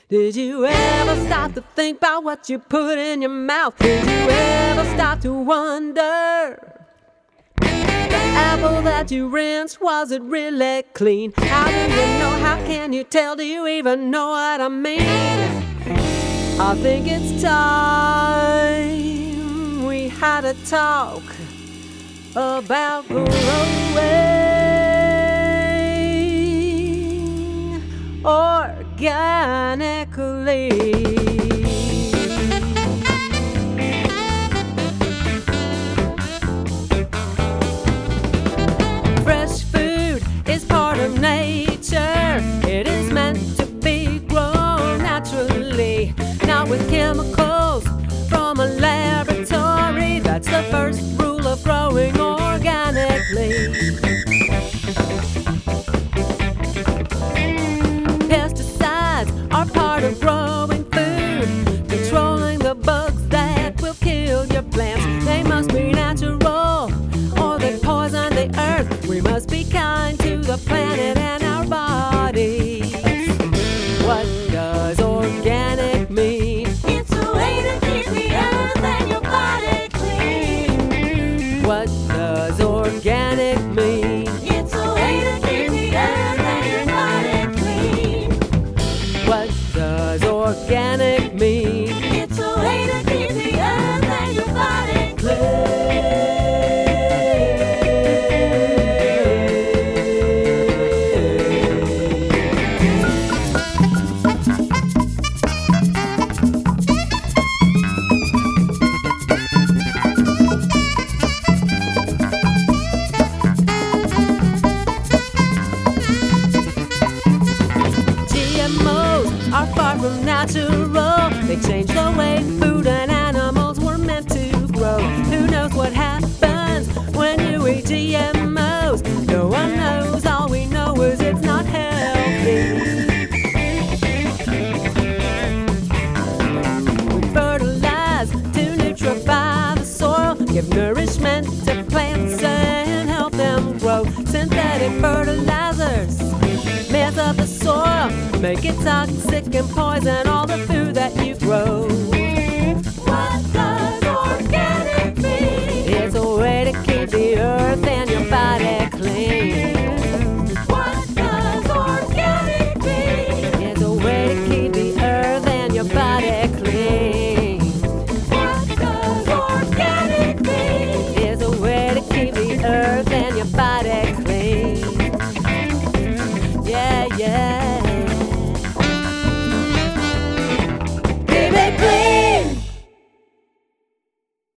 Did you ever stop to think about what you put in your mouth? Did you ever stop to wonder? The apple that you rinsed, was it really clean? How do you know? How can you tell? Do you even know what I mean? I think it's time we had a talk about growing organically. Fresh food is part of nature. It is meant to be grown naturally, not with chemicals from a laboratory. That's the first rule of growing organically. Pesticides are part of growing food, controlling the bugs that will kill your plants. They must be natural or they poison the earth. We must be kind to the planet and our bodies. What does organic mean? It's a way to keep the earth and your body clean. What does organic mean? It's a way to keep the earth and your body clean. What does organic mean? It's a way to keep the earth and your body GMOs are far from natural. They change the way food and animals were meant to grow. Who knows what happens when you eat GMOs? No one knows. All we know is it's not healthy. We fertilize to nutrify the soil, give nourishment to plants and help them grow. Synthetic fertilizers mess up the soil, make it toxic and poison all the food that you grow.